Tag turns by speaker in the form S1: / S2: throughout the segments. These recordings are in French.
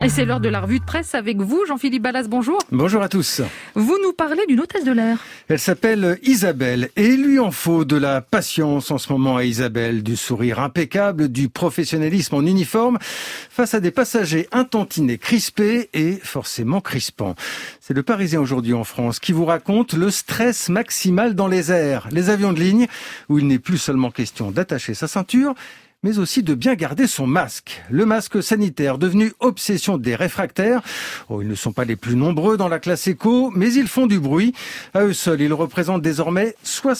S1: Et c'est l'heure de la revue de presse avec vous, Jean-Philippe Ballas, bonjour.
S2: Bonjour à tous.
S1: Vous nous parlez d'une hôtesse de l'air.
S2: Elle s'appelle Isabelle et il lui en faut de la patience en ce moment à Isabelle, du sourire impeccable, du professionnalisme en uniforme face à des passagers intantinés, crispés et forcément crispants. C'est le Parisien aujourd'hui en France qui vous raconte le stress maximal dans les airs, les avions de ligne où il n'est plus seulement question d'attacher sa ceinture, mais aussi de bien garder son masque. Le masque sanitaire, devenu obsession des réfractaires. Ils ne sont pas les plus nombreux dans la classe éco, mais ils font du bruit. À eux seuls, ils représentent désormais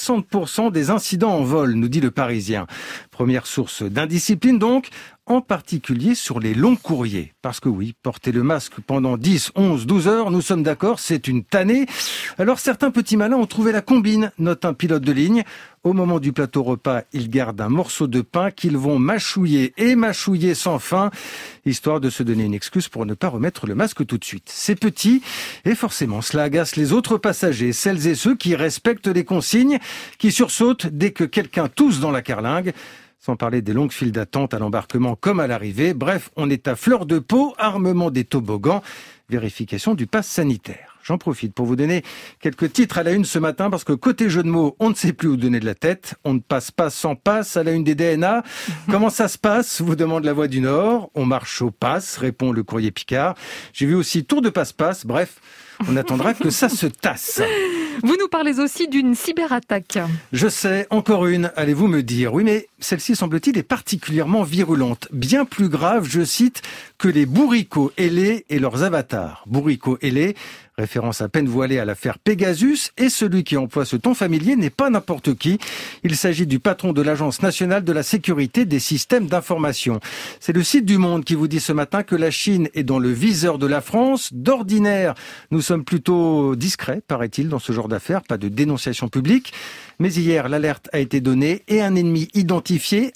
S2: 60% des incidents en vol, nous dit le Parisien. Première source d'indiscipline donc, en particulier sur les longs courriers. Parce que oui, porter le masque pendant 10, 11, 12 heures, nous sommes d'accord, c'est une tannée. Alors certains petits malins ont trouvé la combine, note un pilote de ligne. Au moment du plateau repas, ils gardent un morceau de pain qu'ils vont mâchouiller et mâchouiller sans fin, histoire de se donner une excuse pour ne pas remettre le masque tout de suite. C'est petit et forcément cela agace les autres passagers, celles et ceux qui respectent les consignes, qui sursautent dès que quelqu'un tousse dans la carlingue. Sans parler des longues files d'attente à l'embarquement comme à l'arrivée. Bref, on est à fleur de peau, armement des toboggans, vérification du pass sanitaire. J'en profite pour vous donner quelques titres à la une ce matin parce que côté jeu de mots, on ne sait plus où donner de la tête. On ne passe pas sans passe à la une des DNA. Comment ça se passe, vous demande la Voix du Nord. On marche au pass, répond le Courrier Picard. J'ai vu aussi tour de passe-passe. Bref, on attendra que ça se tasse.
S1: Vous nous parlez aussi d'une cyberattaque.
S2: Je sais, encore une, allez-vous me dire. Oui, mais celle-ci, semble-t-il, est particulièrement virulente. Bien plus grave, je cite, que les bourricots ailés et leurs avatars. Bourricots ailés, référence à peine voilée à l'affaire Pegasus, et celui qui emploie ce ton familier n'est pas n'importe qui. Il s'agit du patron de l'Agence nationale de la sécurité des systèmes d'information. C'est le site du Monde qui vous dit ce matin que la Chine est dans le viseur de la France. D'ordinaire, nous sommes plutôt discrets, paraît-il, dans ce genre d'affaires, pas de dénonciation publique. Mais hier, l'alerte a été donnée et un ennemi identifié,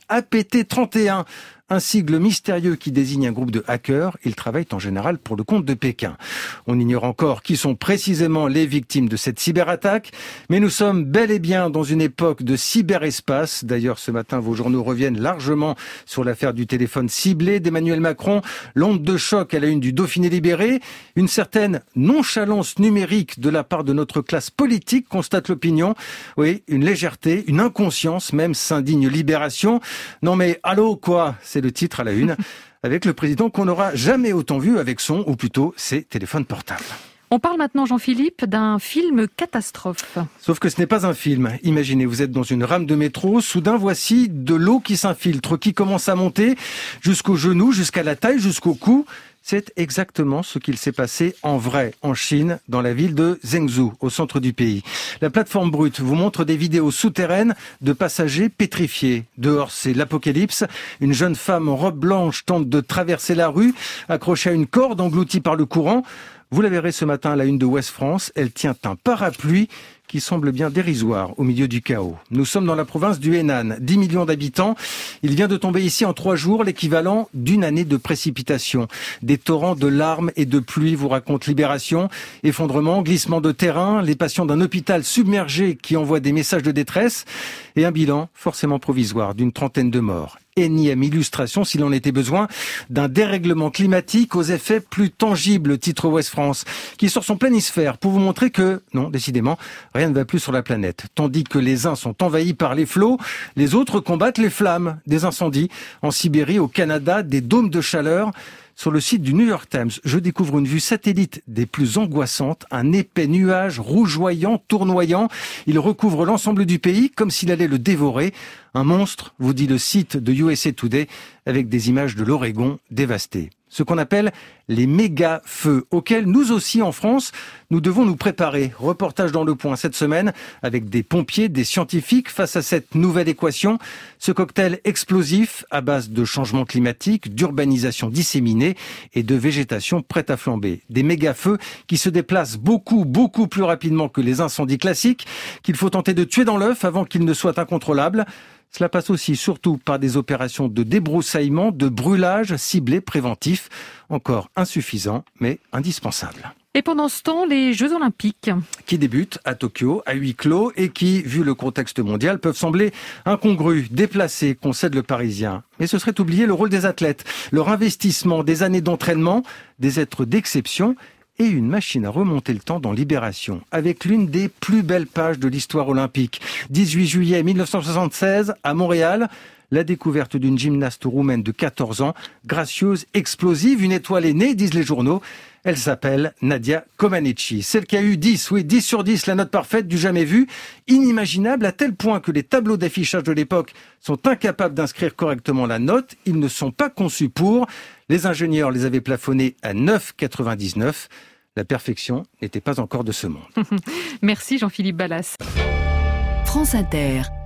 S2: APT31, un sigle mystérieux qui désigne un groupe de hackers. Ils travaillent en général pour le compte de Pékin. On ignore encore qui sont précisément les victimes de cette cyberattaque, mais nous sommes bel et bien dans une époque de cyberespace. D'ailleurs, ce matin, vos journaux reviennent largement sur l'affaire du téléphone ciblé d'Emmanuel Macron, l'onde de choc à la une du Dauphiné libéré, une certaine nonchalance numérique de la part de notre classe politique, constate l'opinion. Oui, une légèreté, une inconscience même, s'indigne Libération. Non mais, allô quoi ? C'est le titre à la une, avec le président qu'on n'aura jamais autant vu avec son, ou plutôt ses téléphones portables.
S1: On parle maintenant, Jean-Philippe, d'un film catastrophe.
S2: Sauf que ce n'est pas un film. Imaginez, vous êtes dans une rame de métro, soudain voici de l'eau qui s'infiltre, qui commence à monter jusqu'au genou, jusqu'à la taille, jusqu'au cou. C'est exactement ce qu'il s'est passé en vrai, en Chine, dans la ville de Zhengzhou, au centre du pays. La plateforme Brut vous montre des vidéos souterraines de passagers pétrifiés. Dehors, c'est l'apocalypse. Une jeune femme en robe blanche tente de traverser la rue, accrochée à une corde, engloutie par le courant. Vous la verrez ce matin à la une de Ouest France. Elle tient un parapluie qui semble bien dérisoire au milieu du chaos. Nous sommes dans la province du Henan, 10 millions d'habitants. Il vient de tomber ici en 3 jours l'équivalent d'une année de précipitation. Des torrents de larmes et de pluie, vous raconte Libération. Effondrement, glissement de terrain, les patients d'un hôpital submergé qui envoient des messages de détresse et un bilan forcément provisoire d'une 30aine de morts. Énième illustration, s'il en était besoin, d'un dérèglement climatique aux effets plus tangibles, titre Ouest France, qui sort son planisphère pour vous montrer que, non, décidément, rien ne va plus sur la planète. Tandis que les uns sont envahis par les flots, les autres combattent les flammes, des incendies. En Sibérie, au Canada, des dômes de chaleur. Sur le site du New York Times, je découvre une vue satellite des plus angoissantes, un épais nuage rougeoyant, tournoyant. Il recouvre l'ensemble du pays comme s'il allait le dévorer. Un monstre, vous dit le site de USA Today, avec des images de l'Oregon dévasté. Ce qu'on appelle les méga-feux, auxquels nous aussi en France, nous devons nous préparer. Reportage dans Le Point cette semaine, avec des pompiers, des scientifiques, face à cette nouvelle équation. Ce cocktail explosif à base de changement climatique, d'urbanisation disséminée et de végétation prête à flamber. Des méga-feux qui se déplacent beaucoup plus rapidement que les incendies classiques, qu'il faut tenter de tuer dans l'œuf avant qu'ils ne soient incontrôlables. Cela passe aussi surtout par des opérations de débroussaillement, de brûlage ciblé préventif, encore insuffisant mais indispensable.
S1: Et pendant ce temps, les Jeux Olympiques
S2: qui débutent à Tokyo, à huis clos, et qui, vu le contexte mondial, peuvent sembler incongrus, déplacés, concède le Parisien. Mais ce serait oublier le rôle des athlètes, leur investissement, des années d'entraînement, des êtres d'exception et une machine à remonter le temps dans Libération, avec l'une des plus belles pages de l'histoire olympique. 18 juillet 1976, à Montréal, la découverte d'une gymnaste roumaine de 14 ans, gracieuse, explosive, une étoile est née, disent les journaux. Elle s'appelle Nadia Comaneci. Celle qui a eu 10 sur 10, la note parfaite du jamais vu, inimaginable à tel point que les tableaux d'affichage de l'époque sont incapables d'inscrire correctement la note. Ils ne sont pas conçus pour. Les ingénieurs les avaient plafonnés à 9,99. La perfection n'était pas encore de ce monde.
S1: Merci Jean-Philippe Ballas.
S3: France Inter.